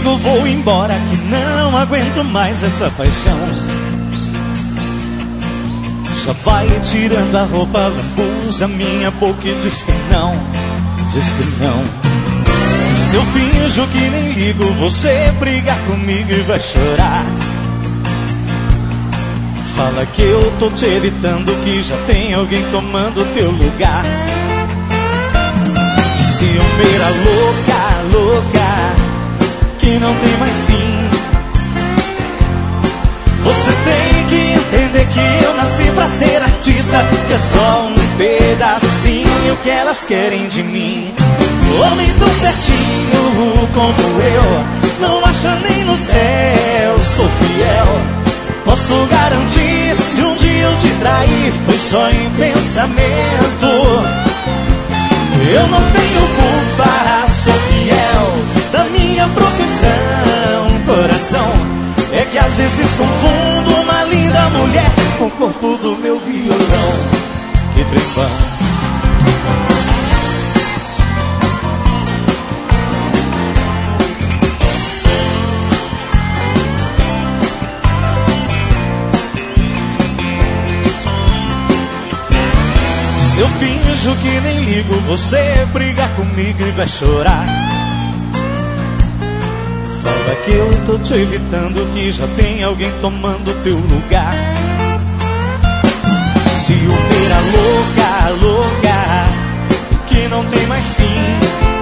ligo, vou embora, que não aguento mais essa paixão. Já vai tirando a roupa, lambuja minha boca e diz que não, diz que não. Se eu finjo que nem ligo, você brigar comigo e vai chorar. Fala que eu tô te evitando, que já tem alguém tomando teu lugar. Ciumeira louca, louca, que não tem mais fim. Você tem que entender que eu nasci pra ser artista, que é só um pedacinho que elas querem de mim. Homem tão certinho como eu não acha nem no céu, sou fiel. Posso garantir, se um dia eu te trair, foi só em pensamento. Eu não tenho culpa, sou fiel da minha profissão. Coração, é que às vezes confundo uma linda mulher com o corpo do meu violão. Que tripão. Eu finjo que nem ligo, você brigar comigo e vai chorar. Fala que eu tô te evitando, que já tem alguém tomando teu lugar. Ciumeira louca, louca, que não tem mais fim.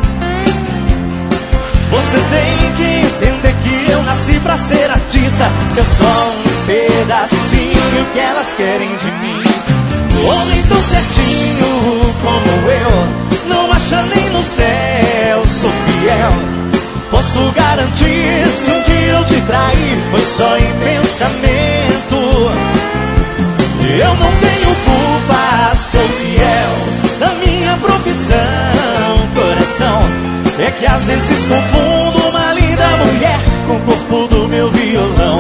Você tem que entender que eu nasci pra ser artista, que é só um pedacinho que elas querem de mim. Homem tão certinho como eu não acha nem no céu, sou fiel. Posso garantir, se um dia eu te trair, foi só em pensamento. Eu não tenho culpa, sou fiel da minha profissão. Coração, é que às vezes confundo uma linda mulher com o corpo do meu violão.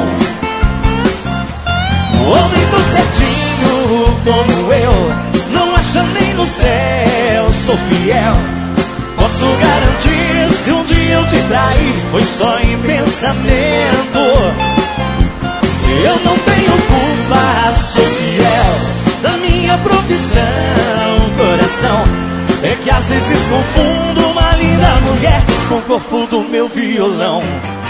Homem tão certinho como eu não acha nem no céu, sou fiel. Posso garantir, se um dia eu te trair, foi só em pensamento. Eu não tenho culpa, sou fiel da minha profissão. Coração, é que às vezes confundo uma linda mulher com o corpo do meu violão.